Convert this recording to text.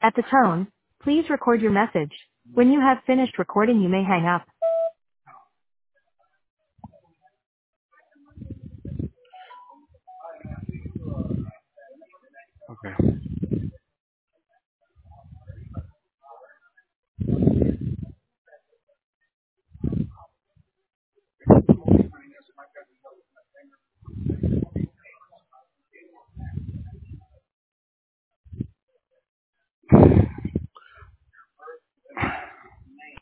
At the tone, please record your message. When you have finished recording, you may hang up. Okay.